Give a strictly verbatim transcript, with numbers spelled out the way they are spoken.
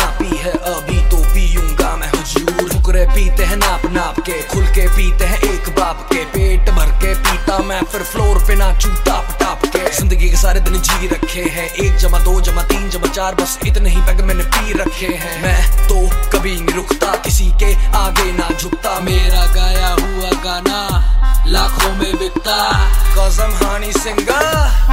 ना पी है अभी तो पीऊंगा मैं हुजूर। फुकरे पीते हैं नाप नाप के, खुल के पीते हैं एक बाप के, पेट भर के पीता मैं फिर फ्लोर पे नाचूं टाप टाप के। जिंदगी के सारे दिन जी रखे हैं, एक जमा दो जमा तीन जमा चार, बस इतने ही पैग मैंने पी रखे हैं। मैं तो कभी नहीं रुकता, किसी के आगे ना झुकता, मेरा गाया हुआ गाना लाखों में बिकता। कसम हनी सिंगर।